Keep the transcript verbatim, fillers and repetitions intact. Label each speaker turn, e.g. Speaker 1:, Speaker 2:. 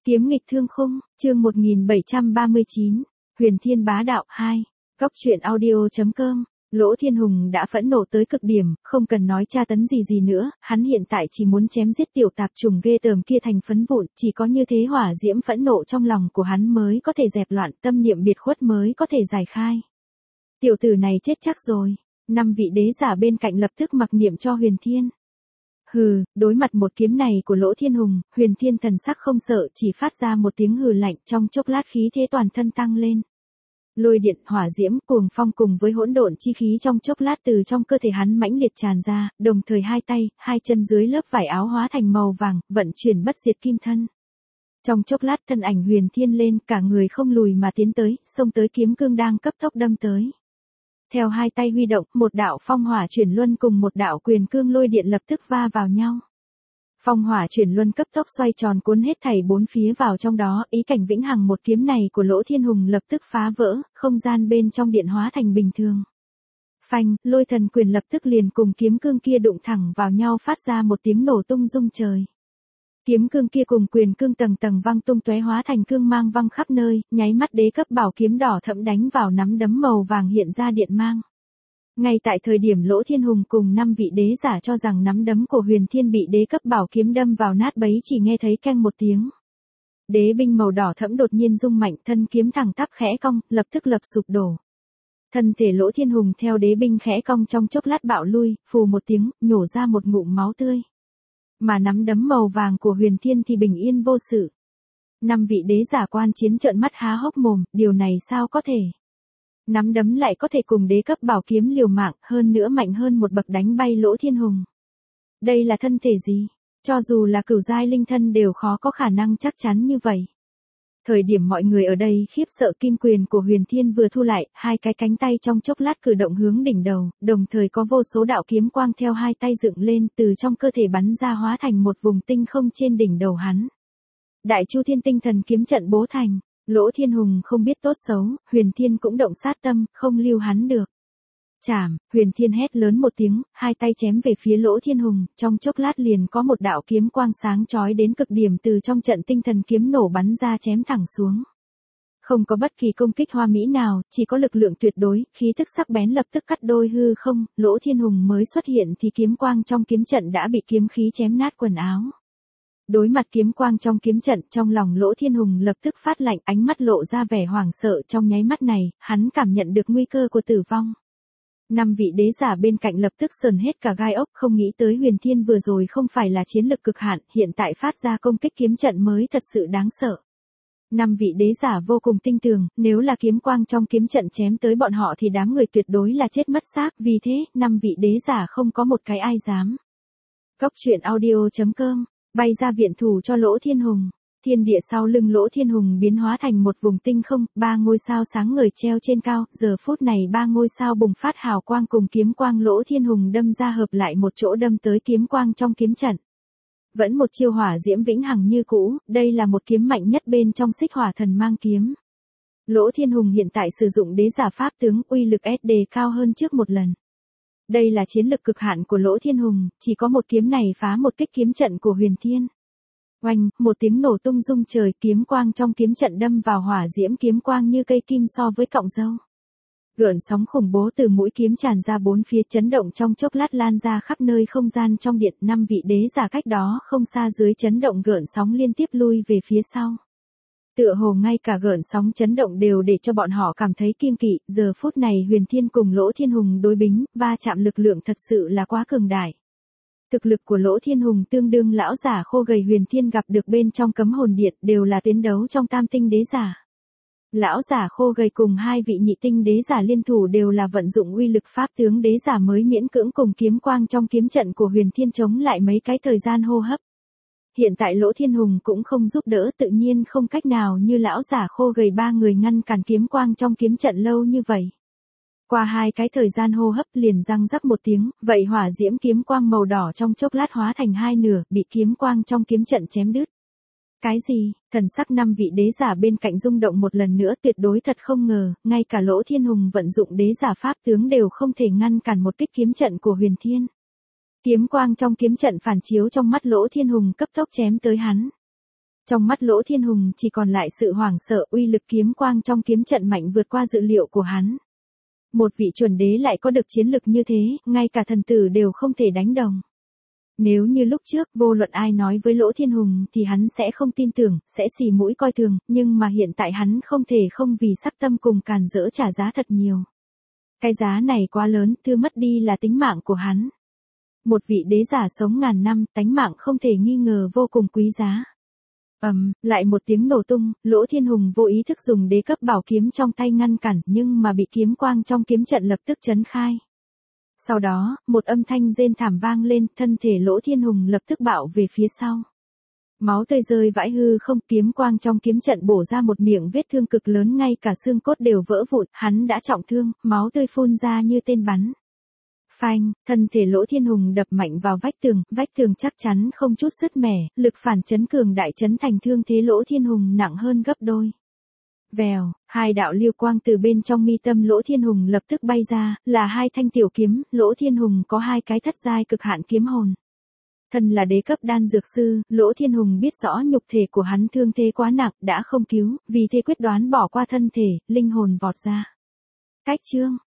Speaker 1: Kiếm nghịch thương khung, chương một nghìn bảy trăm ba mươi chín, Huyền Thiên bá đạo hai, Góc truyện audio chấm com. Lỗ Thiên Hùng đã phẫn nộ tới cực điểm, không cần nói tra tấn gì gì nữa, hắn hiện tại chỉ muốn chém giết tiểu tạp trùng ghê tởm kia thành phấn vụn, chỉ có như thế hỏa diễm phẫn nộ trong lòng của hắn mới có thể dẹp loạn, tâm niệm biệt khuất mới có thể giải khai. Tiểu tử này chết chắc rồi. Năm vị đế giả bên cạnh lập tức mặc niệm cho Huyền Thiên. Hừ, đối mặt một kiếm này của Lỗ Thiên Hùng, Huyền Thiên thần sắc không sợ, chỉ phát ra một tiếng hừ lạnh, trong chốc lát khí thế toàn thân tăng lên. Lôi điện, hỏa diễm, cuồng phong cùng với hỗn độn chi khí trong chốc lát từ trong cơ thể hắn mãnh liệt tràn ra, đồng thời hai tay, hai chân dưới lớp vải áo hóa thành màu vàng, vận chuyển bất diệt kim thân. Trong chốc lát thân ảnh Huyền Thiên lên, cả người không lùi mà tiến tới, xông tới kiếm cương đang cấp tốc đâm tới. Theo hai tay huy động, một đạo phong hỏa chuyển luân cùng một đạo quyền cương lôi điện lập tức va vào nhau. Phong hỏa chuyển luân cấp tốc xoay tròn cuốn hết thảy bốn phía vào trong đó, ý cảnh vĩnh hằng một kiếm này của Lỗ Thiên Hùng lập tức phá vỡ, không gian bên trong điện hóa thành bình thường. Phanh, lôi thần quyền lập tức liền cùng kiếm cương kia đụng thẳng vào nhau phát ra một tiếng nổ tung rung trời. Kiếm cương kia cùng quyền cương tầng tầng văng tung tóe hóa thành cương mang văng khắp nơi, nháy mắt đế cấp bảo kiếm đỏ thẫm đánh vào nắm đấm màu vàng hiện ra điện mang. Ngay tại thời điểm Lỗ Thiên Hùng cùng năm vị đế giả cho rằng nắm đấm của Huyền Thiên bị đế cấp bảo kiếm đâm vào nát bấy chỉ nghe thấy keng một tiếng. Đế binh màu đỏ thẫm đột nhiên rung mạnh, thân kiếm thẳng tắp khẽ cong, lập tức lập sụp đổ. Thân thể Lỗ Thiên Hùng theo đế binh khẽ cong trong chốc lát bạo lui, phù một tiếng, nhổ ra một ngụm máu tươi. Mà nắm đấm màu vàng của Huyền Thiên thì bình yên vô sự. Năm vị đế giả quan chiến trợn mắt há hốc mồm, điều này sao có thể? Nắm đấm lại có thể cùng đế cấp bảo kiếm liều mạng, hơn nữa mạnh hơn một bậc đánh bay Lỗ Thiên Hùng. Đây là thân thể gì? Cho dù là cửu giai linh thân đều khó có khả năng chắc chắn như vậy. Thời điểm mọi người ở đây khiếp sợ kim quyền của Huyền Thiên vừa thu lại, hai cái cánh tay trong chốc lát cử động hướng đỉnh đầu, đồng thời có vô số đạo kiếm quang theo hai tay dựng lên từ trong cơ thể bắn ra hóa thành một vùng tinh không trên đỉnh đầu hắn. Đại Chu Thiên Tinh Thần kiếm trận bố thành, Lỗ Thiên Hùng không biết tốt xấu, Huyền Thiên cũng động sát tâm, không lưu hắn được. Chảm, Huyền Thiên hét lớn một tiếng, hai tay chém về phía Lỗ Thiên Hùng, trong chốc lát liền có một đạo kiếm quang sáng chói đến cực điểm từ trong trận tinh thần kiếm nổ bắn ra chém thẳng xuống. Không có bất kỳ công kích hoa mỹ nào, chỉ có lực lượng tuyệt đối, khí tức sắc bén lập tức cắt đôi hư không, Lỗ Thiên Hùng mới xuất hiện thì kiếm quang trong kiếm trận đã bị kiếm khí chém nát quần áo. Đối mặt kiếm quang trong kiếm trận, trong lòng Lỗ Thiên Hùng lập tức phát lạnh, ánh mắt lộ ra vẻ hoảng sợ, trong nháy mắt này, hắn cảm nhận được nguy cơ của tử vong. Năm vị đế giả bên cạnh lập tức sờn hết cả gai ốc, không nghĩ tới Huyền Thiên vừa rồi không phải là chiến lực cực hạn, hiện tại phát ra công kích kiếm trận mới thật sự đáng sợ. Năm vị đế giả vô cùng tin tưởng, nếu là kiếm quang trong kiếm trận chém tới bọn họ thì đám người tuyệt đối là chết mất xác, vì thế, năm vị đế giả không có một cái ai dám. Góc truyện audio chấm com, bay ra viện thủ cho Lỗ Thiên Hùng. Thiên địa sau lưng Lỗ Thiên Hùng biến hóa thành một vùng tinh không, ba ngôi sao sáng ngời treo trên cao, giờ phút này ba ngôi sao bùng phát hào quang cùng kiếm quang Lỗ Thiên Hùng đâm ra hợp lại một chỗ đâm tới kiếm quang trong kiếm trận. Vẫn một chiêu hỏa diễm vĩnh hằng như cũ, đây là một kiếm mạnh nhất bên trong Xích Hỏa Thần Mang kiếm. Lỗ Thiên Hùng hiện tại sử dụng đế giả pháp tướng, uy lực ét đề cao hơn trước một lần. Đây là chiến lực cực hạn của Lỗ Thiên Hùng, chỉ có một kiếm này phá một kích kiếm trận của Huyền Thiên. Oanh, một tiếng nổ tung rung trời, kiếm quang trong kiếm trận đâm vào hỏa diễm kiếm quang như cây kim so với cọng dâu. Gợn sóng khủng bố từ mũi kiếm tràn ra bốn phía, chấn động trong chốc lát lan ra khắp nơi không gian trong điện, năm vị đế giả cách đó không xa dưới chấn động gợn sóng liên tiếp lui về phía sau. Tựa hồ ngay cả gợn sóng chấn động đều để cho bọn họ cảm thấy kiêng kỵ, giờ phút này Huyền Thiên cùng Lỗ Thiên Hùng đối bính, va chạm lực lượng thật sự là quá cường đại. Thực lực của Lỗ Thiên Hùng tương đương lão giả khô gầy Huyền Thiên gặp được bên trong cấm hồn điện, đều là tiến đấu trong tam tinh đế giả. Lão giả khô gầy cùng hai vị nhị tinh đế giả liên thủ đều là vận dụng uy lực pháp tướng đế giả mới miễn cưỡng cùng kiếm quang trong kiếm trận của Huyền Thiên chống lại mấy cái thời gian hô hấp. Hiện tại Lỗ Thiên Hùng cũng không giúp đỡ, tự nhiên không cách nào như lão giả khô gầy ba người ngăn cản kiếm quang trong kiếm trận lâu như vậy. Qua hai cái thời gian hô hấp liền răng rắc một tiếng, vậy hỏa diễm kiếm quang màu đỏ trong chốc lát hóa thành hai nửa, bị kiếm quang trong kiếm trận chém đứt. Cái gì? Thần sắc năm vị đế giả bên cạnh rung động một lần nữa, tuyệt đối thật không ngờ, ngay cả Lỗ Thiên Hùng vận dụng đế giả pháp tướng đều không thể ngăn cản một kích kiếm trận của Huyền Thiên. Kiếm quang trong kiếm trận phản chiếu trong mắt Lỗ Thiên Hùng cấp tốc chém tới hắn. Trong mắt Lỗ Thiên Hùng chỉ còn lại sự hoảng sợ, uy lực kiếm quang trong kiếm trận mạnh vượt qua dự liệu của hắn. Một vị chuẩn đế lại có được chiến lực như thế, ngay cả thần tử đều không thể đánh đồng. Nếu như lúc trước, vô luận ai nói với Lỗ Thiên Hùng thì hắn sẽ không tin tưởng, sẽ xì mũi coi thường, nhưng mà hiện tại hắn không thể không vì sắc tâm cùng càn rỡ trả giá thật nhiều. Cái giá này quá lớn, thứ mất đi là tính mạng của hắn. Một vị đế giả sống ngàn năm, tánh mạng không thể nghi ngờ vô cùng quý giá. Ầm, um, lại một tiếng nổ tung, Lỗ Thiên Hùng vô ý thức dùng đế cấp bảo kiếm trong tay ngăn cản, nhưng mà bị kiếm quang trong kiếm trận lập tức chấn khai. Sau đó, một âm thanh rên thảm vang lên, thân thể Lỗ Thiên Hùng lập tức bạo về phía sau. Máu tươi rơi vãi hư không, kiếm quang trong kiếm trận bổ ra một miệng vết thương cực lớn, ngay cả xương cốt đều vỡ vụn, hắn đã trọng thương, máu tươi phun ra như tên bắn. Phanh, thân thể Lỗ Thiên Hùng đập mạnh vào vách tường, vách tường chắc chắn không chút sứt mẻ, lực phản chấn cường đại chấn thành thương thế Lỗ Thiên Hùng nặng hơn gấp đôi. Vèo, hai đạo lưu quang từ bên trong mi tâm Lỗ Thiên Hùng lập tức bay ra, là hai thanh tiểu kiếm, Lỗ Thiên Hùng có hai cái thất giai cực hạn kiếm hồn. Thân là đế cấp đan dược sư, Lỗ Thiên Hùng biết rõ nhục thể của hắn thương thế quá nặng, đã không cứu, vì thế quyết đoán bỏ qua thân thể, linh hồn vọt ra. Cách chương